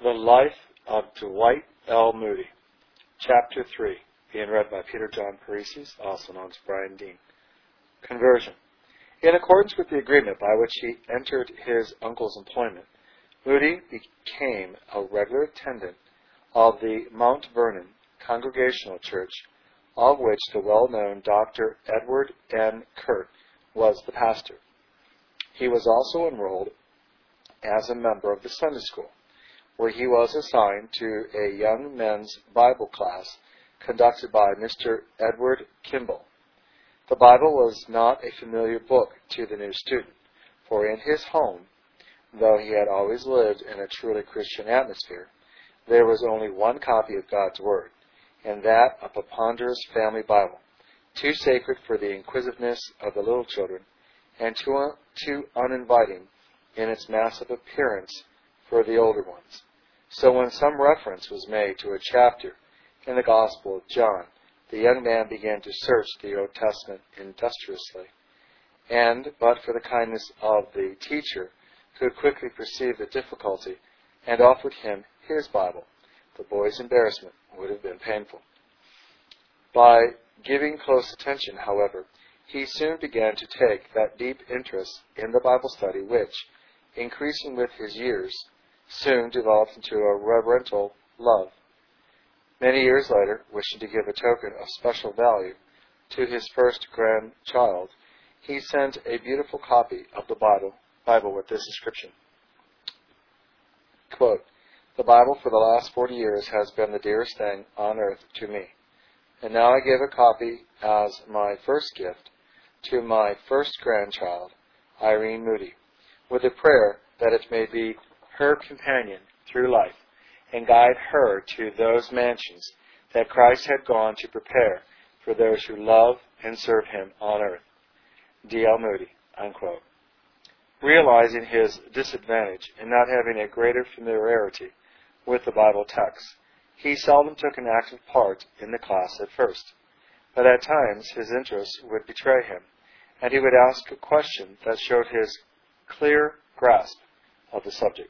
The Life of Dwight L. Moody, Chapter 3, being read by Peter John Paresis, also known as Brian Dean. Conversion. In accordance with the agreement by which he entered his uncle's employment, Moody became a regular attendant of the Mount Vernon Congregational Church, of which the well-known Dr. Edward N. Curt was the pastor. He was also enrolled as a member of the Sunday School, where he was assigned to a young men's Bible class conducted by Mr. Edward Kimball. The Bible was not a familiar book to the new student, for in his home, though he had always lived in a truly Christian atmosphere, there was only one copy of God's Word, and that a ponderous family Bible, too sacred for the inquisitiveness of the little children, and too uninviting in its massive appearance for the older ones. So when some reference was made to a chapter in the Gospel of John, the young man began to search the Old Testament industriously, and, but for the kindness of the teacher, who quickly perceived the difficulty and offered him his Bible, the boy's embarrassment would have been painful. By giving close attention, however, he soon began to take that deep interest in the Bible study which, increasing with his years, soon developed into a reverential love. Many years later, wishing to give a token of special value to his first grandchild, he sent a beautiful copy of the Bible with this inscription. Quote, "The Bible for the last 40 years has been the dearest thing on earth to me, and now I give a copy as my first gift to my first grandchild, Irene Moody, with a prayer that it may be her companion through life and guide her to those mansions that Christ had gone to prepare for those who love and serve Him on earth. D. L. Moody," unquote. Realizing his disadvantage in not having a greater familiarity with the Bible text, he seldom took an active part in the class at first, but at times his interest would betray him, and he would ask a question that showed his clear grasp of the subject.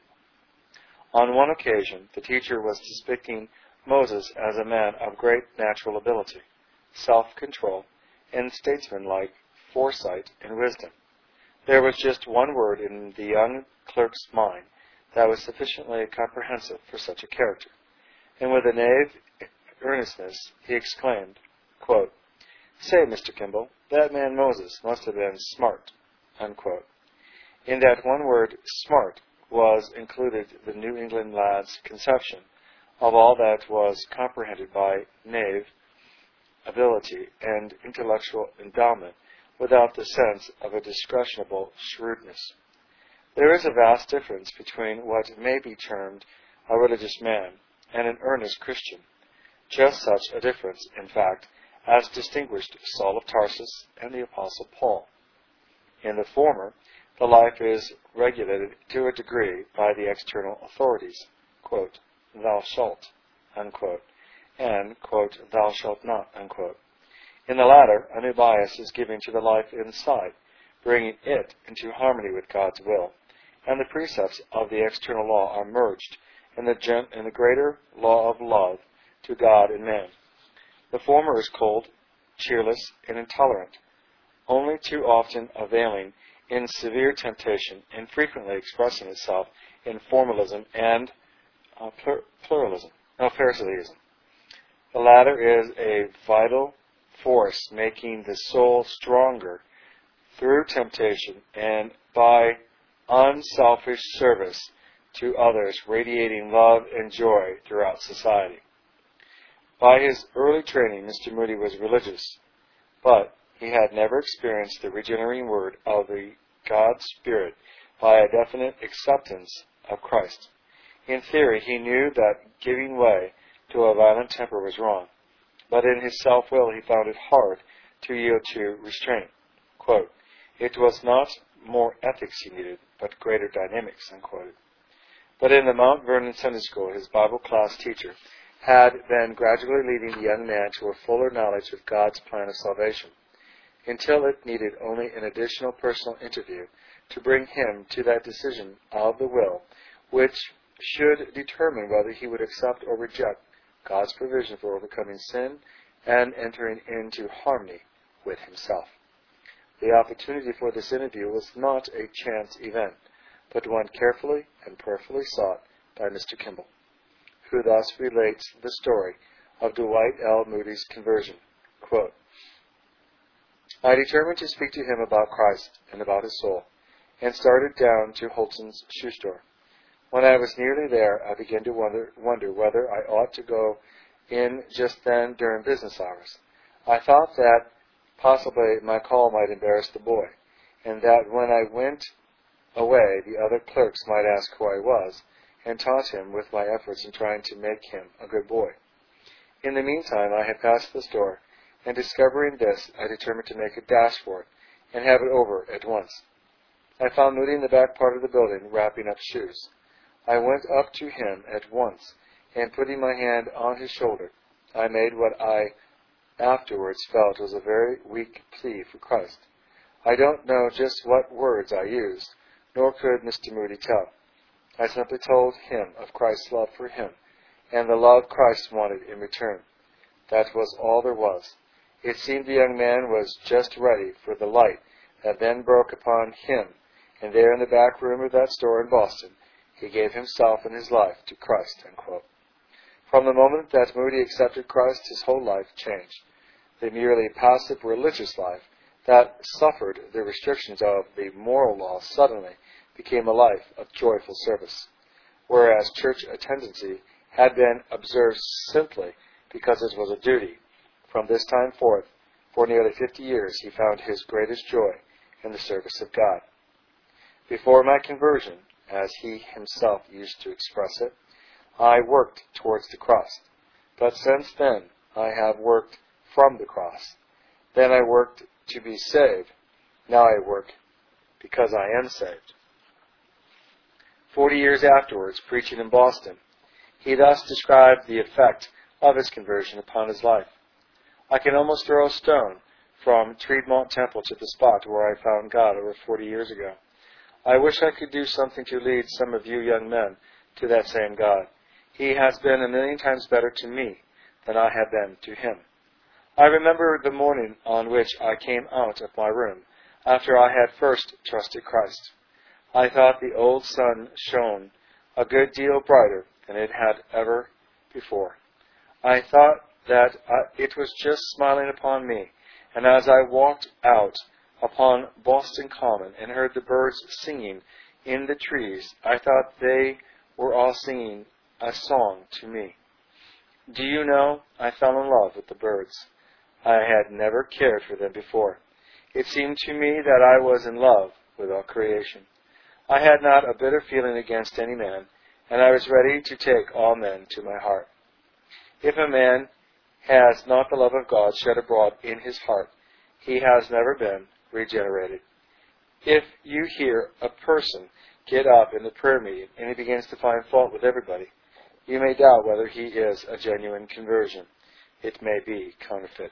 On one occasion, the teacher was depicting Moses as a man of great natural ability, self-control, and statesmanlike foresight and wisdom. There was just one word in the young clerk's mind that was sufficiently comprehensive for such a character, and with a naïve earnestness he exclaimed, quote, "Say, Mr. Kimball, that man Moses must have been smart," unquote. In that one word, smart, was included the New England lad's conception of all that was comprehended by naïve ability and intellectual endowment without the sense of a discretionable shrewdness. There is a vast difference between what may be termed a religious man and an earnest Christian, just such a difference, in fact, as distinguished Saul of Tarsus and the Apostle Paul. In the former, the life is regulated to a degree by the external authorities, quote, "Thou shalt," unquote, and, quote, "Thou shalt not," unquote. In the latter, a new bias is given to the life inside, bringing it into harmony with God's will, and the precepts of the external law are merged in the greater law of love to God and man. The former is cold, cheerless, and intolerant, only too often availing in severe temptation and frequently expressing itself in formalism and Pharisaism. The latter is a vital force making the soul stronger through temptation and by unselfish service to others, radiating love and joy throughout society. By his early training, Mr. Moody was religious, but he had never experienced the regenerating word of the God's Spirit by a definite acceptance of Christ. In theory, he knew that giving way to a violent temper was wrong, but in his self-will he found it hard to yield to restraint. Quote, "It was not more ethics he needed, but greater dynamics," unquote. But in the Mount Vernon Sunday School, his Bible class teacher had been gradually leading the young man to a fuller knowledge of God's plan of salvation, until it needed only an additional personal interview to bring him to that decision of the will which should determine whether he would accept or reject God's provision for overcoming sin and entering into harmony with himself. The opportunity for this interview was not a chance event, but one carefully and prayerfully sought by Mr. Kimball, who thus relates the story of Dwight L. Moody's conversion. Quote, I determined to speak to him about Christ and about his soul, and started down to Holton's shoe store. When I was nearly there, I began to wonder whether I ought to go in just then during business hours. I thought that possibly my call might embarrass the boy, and that when I went away, the other clerks might ask who I was, and taunt him with my efforts in trying to make him a good boy. In the meantime, I had passed the store, and discovering this, I determined to make a dash for it, and have it over at once. I found Moody in the back part of the building, wrapping up shoes. I went up to him at once, and putting my hand on his shoulder, I made what I afterwards felt was a very weak plea for Christ. I don't know just what words I used, nor could Mr. Moody tell. I simply told him of Christ's love for him, and the love Christ wanted in return. That was all there was. It seemed the young man was just ready for the light that then broke upon him, and there in the back room of that store in Boston, he gave himself and his life to Christ. Unquote. From the moment that Moody accepted Christ, his whole life changed. The merely passive religious life that suffered the restrictions of the moral law suddenly became a life of joyful service, whereas church attendancy had been observed simply because it was a duty. From this time forth, for nearly 50 years, he found his greatest joy in the service of God. Before my conversion, as he himself used to express it, I worked towards the cross. But since then, I have worked from the cross. Then I worked to be saved. Now I work because I am saved. 40 years afterwards, preaching in Boston, he thus described the effect of his conversion upon his life. I can almost throw a stone from Treadmont Temple to the spot where I found God over 40 years ago. I wish I could do something to lead some of you young men to that same God. He has been a million times better to me than I have been to him. I remember the morning on which I came out of my room after I had first trusted Christ. I thought the old sun shone a good deal brighter than it had ever before. I thought that it was just smiling upon me, and as I walked out upon Boston Common and heard the birds singing in the trees, I thought they were all singing a song to me. Do you know, I fell in love with the birds. I had never cared for them before. It seemed to me that I was in love with all creation. I had not a bitter feeling against any man, and I was ready to take all men to my heart. If a man has not the love of God shed abroad in his heart, he has never been regenerated. If you hear a person get up in the prayer meeting and he begins to find fault with everybody, you may doubt whether he is a genuine conversion. It may be counterfeit.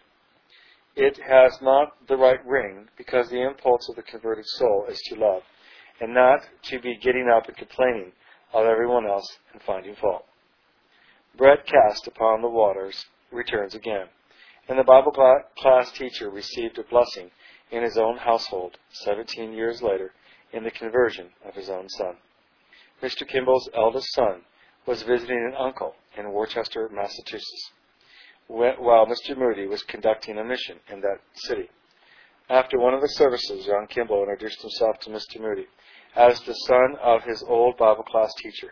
It has not the right ring because the impulse of the converted soul is to love, and not to be getting up and complaining of everyone else and finding fault. Bread cast upon the waters returns again, and the Bible class teacher received a blessing in his own household 17 years later in the conversion of his own son. Mr. Kimball's eldest son was visiting an uncle in Worcester, Massachusetts, while Mr. Moody was conducting a mission in that city. After one of the services, young Kimball introduced himself to Mr. Moody as the son of his old Bible class teacher.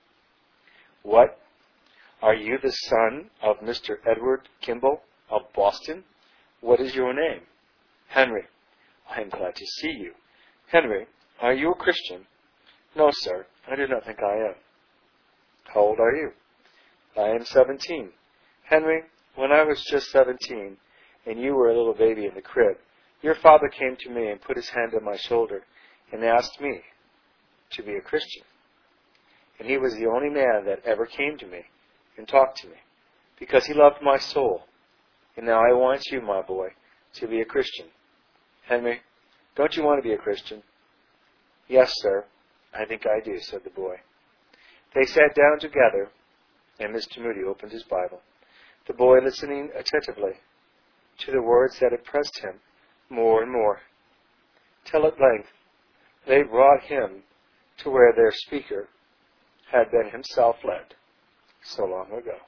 What? Are you the son of Mr. Edward Kimball of Boston? What is your name? Henry. I am glad to see you. Henry, are you a Christian? No, sir, I do not think I am. How old are you? I am 17. Henry, when I was just 17, and you were a little baby in the crib, your father came to me and put his hand on my shoulder and asked me to be a Christian. And he was the only man that ever came to me and talked to me, because he loved my soul. And now I want you, my boy, to be a Christian. Henry, don't you want to be a Christian? Yes, sir, I think I do, said the boy. They sat down together, and Mr. Moody opened his Bible, the boy listening attentively to the words that impressed him more and more, till at length they brought him to where their speaker had been himself led so long ago.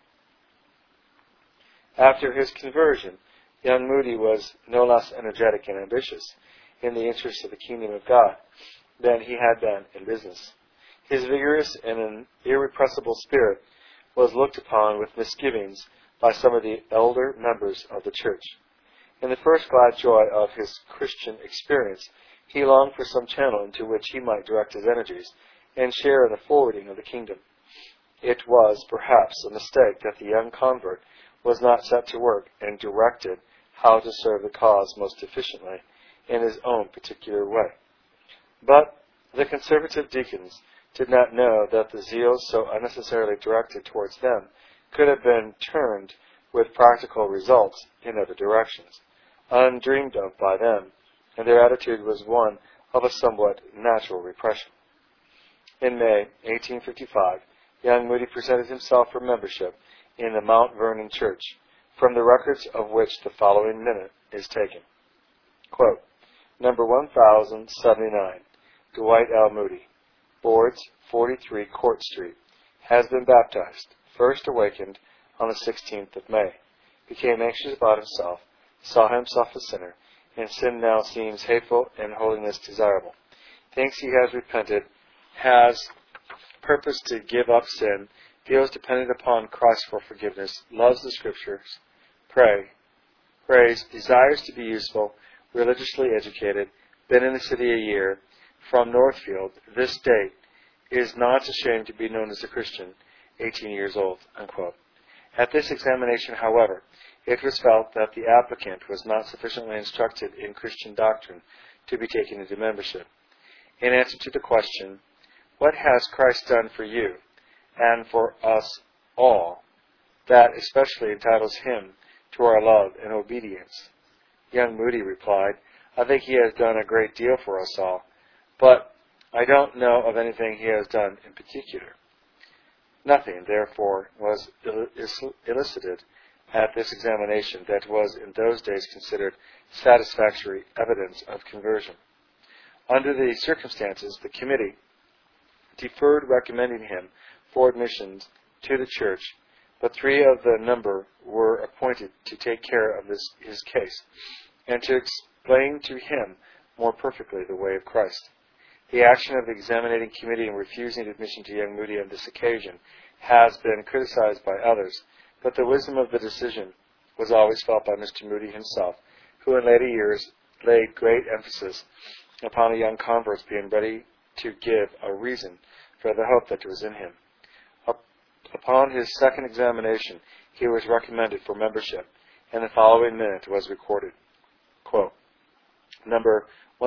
After his conversion, young Moody was no less energetic and ambitious in the interests of the kingdom of God than he had been in business. His vigorous and an irrepressible spirit was looked upon with misgivings by some of the elder members of the church. In the first glad joy of his Christian experience, he longed for some channel into which he might direct his energies and share in the forwarding of the kingdom. It was, perhaps, a mistake that the young convert was not set to work and directed how to serve the cause most efficiently in his own particular way. But the conservative deacons did not know that the zeal so unnecessarily directed towards them could have been turned with practical results in other directions, undreamed of by them, and their attitude was one of a somewhat natural repression. In May 1855, young Moody presented himself for membership in the Mount Vernon Church, from the records of which the following minute is taken. Quote, Number 1079, Dwight L. Moody, Boards, 43 Court Street, has been baptized, first awakened on the 16th of May, became anxious about himself, saw himself a sinner, and sin now seems hateful and holiness desirable. Thinks he has repented, has purposed to give up sin, feels dependent upon Christ for forgiveness, loves the Scriptures, prays, desires to be useful, religiously educated, been in the city a year, from Northfield, this date, is not ashamed to be known as a Christian, 18 years old, unquote. At this examination, however, it was felt that the applicant was not sufficiently instructed in Christian doctrine to be taken into membership. In answer to the question, what has Christ done for you and for us all that especially entitles him to our love and obedience? Young Moody replied, I think he has done a great deal for us all, but I don't know of anything he has done in particular. Nothing, therefore, was elicited at this examination that was in those days considered satisfactory evidence of conversion. Under the circumstances, the committee deferred recommending him for admission to the church, but 3 of the number were appointed to take care of his case and to explain to him more perfectly the way of Christ. The action of the examining committee in refusing admission to young Moody on this occasion has been criticized by others, but the wisdom of the decision was always felt by Mr. Moody himself, who in later years laid great emphasis upon a young convert's being ready to give a reason for the hope that was in him. Upon his second examination, he was recommended for membership, and the following minute was recorded. Quote, Number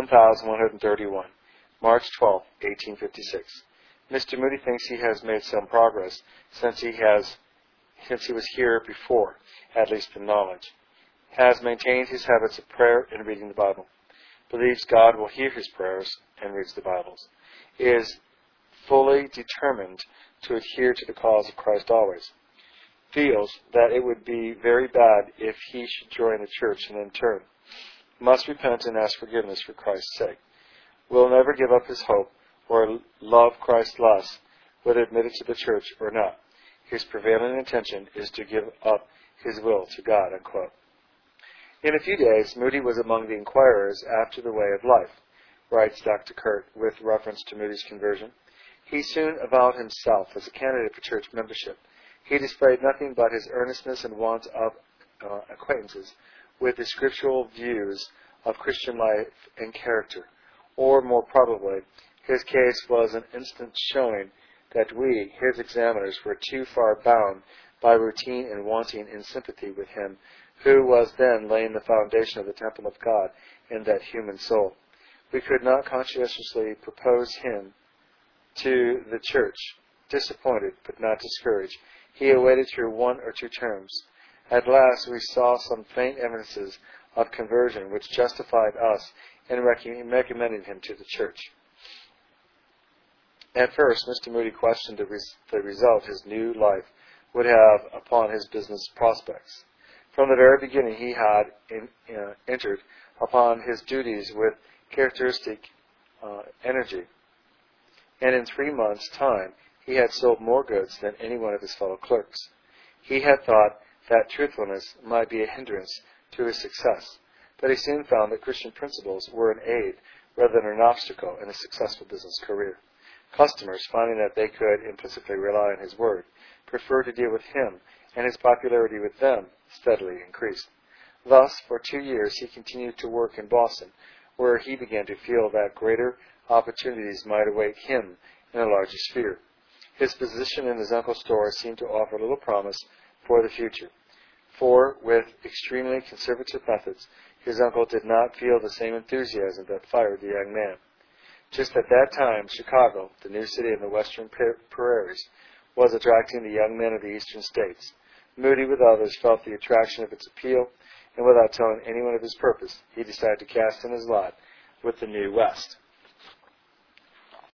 1131, March 12, 1856. Mr. Moody thinks he has made some progress since he was here before, at least in knowledge. Has maintained his habits of prayer and reading the Bible. Believes God will hear his prayers and reads the Bibles. Is fully determined to adhere to the cause of Christ always. Feels that it would be very bad if he should join the church and then turn. Must repent and ask forgiveness for Christ's sake. Will never give up his hope or love Christ less, whether admitted to the church or not. His prevailing intention is to give up his will to God, unquote. In a few days, Moody was among the inquirers after the way of life, writes Dr. Kurt with reference to Moody's conversion. He soon avowed himself as a candidate for church membership. He displayed nothing but his earnestness and want of acquaintances with the scriptural views of Christian life and character, or more probably, his case was an instant showing that we, his examiners, were too far bound by routine and wanting in sympathy with him, who was then laying the foundation of the temple of God in that human soul. We could not conscientiously propose him to the church. Disappointed, but not discouraged, he awaited through 1 or 2 terms. At last we saw some faint evidences of conversion which justified us in recommending him to the church. At first, Mr. Moody questioned the result his new life would have upon his business prospects. From the very beginning, he had entered upon his duties with characteristic energy, and in 3 months' time, he had sold more goods than any one of his fellow clerks. He had thought that truthfulness might be a hindrance to his success, but he soon found that Christian principles were an aid rather than an obstacle in a successful business career. Customers, finding that they could implicitly rely on his word, preferred to deal with him, and his popularity with them steadily increased. Thus, for 2 years, he continued to work in Boston, where he began to feel that greater opportunities might await him in a larger sphere. His position in his uncle's store seemed to offer little promise for the future, for with extremely conservative methods, his uncle did not feel the same enthusiasm that fired the young man. Just at that time, Chicago, the new city in the western prairies, was attracting the young men of the eastern states. Moody, with others, felt the attraction of its appeal, and without telling anyone of his purpose, he decided to cast in his lot with the New West.